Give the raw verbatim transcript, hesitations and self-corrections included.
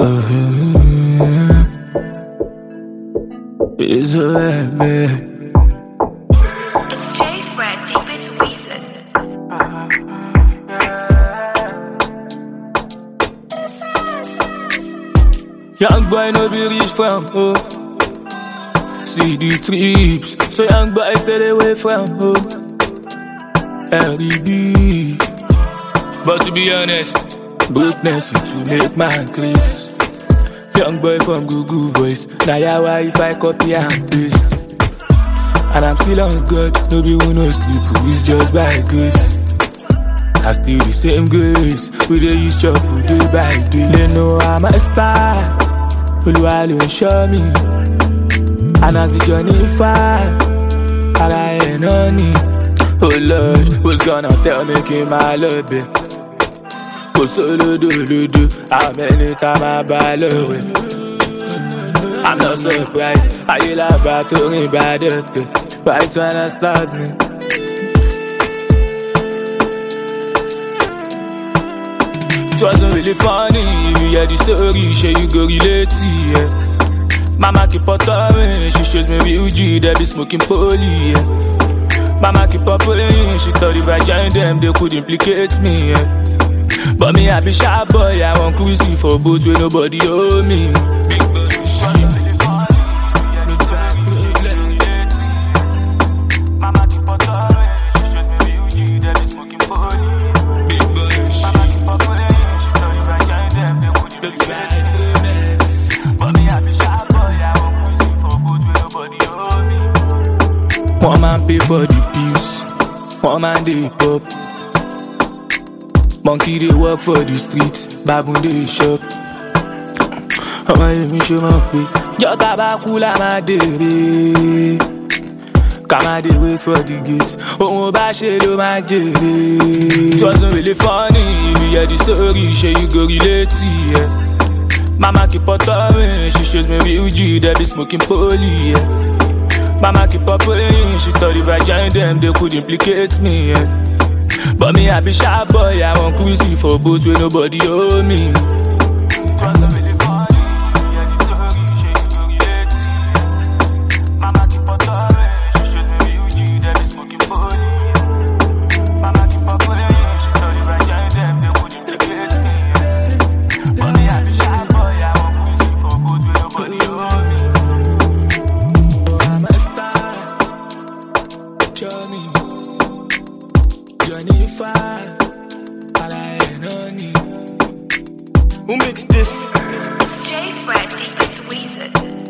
Uh, it's a baby. It's J Fred, deep into Weezer. Young boy no be rich from home. See the trips, so young boy stay away from home. L E D. But to be honest, brokenness fit to make man craze. Young boy from Google Voice, now ya wife I copy and paste. And I'm still on God, no be who no sleep, who is just by grace. I still the same grace, we dey use chop, we dey by day. They know I'm a star, Oluwa ló ń show me. And as the journey far, ara ẹ̀ náà ni. Oh Lord, who's gonna tell me keep my love babe? Go solo do do do, how many times I buy love? I'm not surprised, I hear about to bad right when I start me. It wasn't really funny, if you hear the story, sure you go relate to yeah. Mama keep on telling, she shows me real G, they be smoking poly, yeah. Mama keep on praying, she thought if I joined them, they could implicate me, yeah. But me, I be sharp boy, I want cruising for boats where nobody owe me. One man pay for the pills, one man dey pop. Monkey dey work for the street, baboon dey shop. Ọmọ èmi ṣe mọ̀ pé jọ́ta bá kú la máa dèrè. Ká máa dey wait for the gate, òun bá ṣe ló máa jèrè. It wasn't really funny, if you hear the story, ṣé you go relate to yeah. Mama keep on telling, she shows me real G, they be smoking poly yeah. Mama keep on praying, she thought if I joined them, they could implicate me, yeah. But me, I be sharp boy, I want cruising for boats where nobody owe me. Mama keep on telling, she shows me real G, they be smoking poly. Mama keep on praying, she thought if I joined them, they could implicate me, yeah. But me, I be sharp boy, I want cruising for boats where nobody owe me. Show me, journey far, ara ẹ̀ náà ni. Who makes this? It's J Fred, deep into Weezer.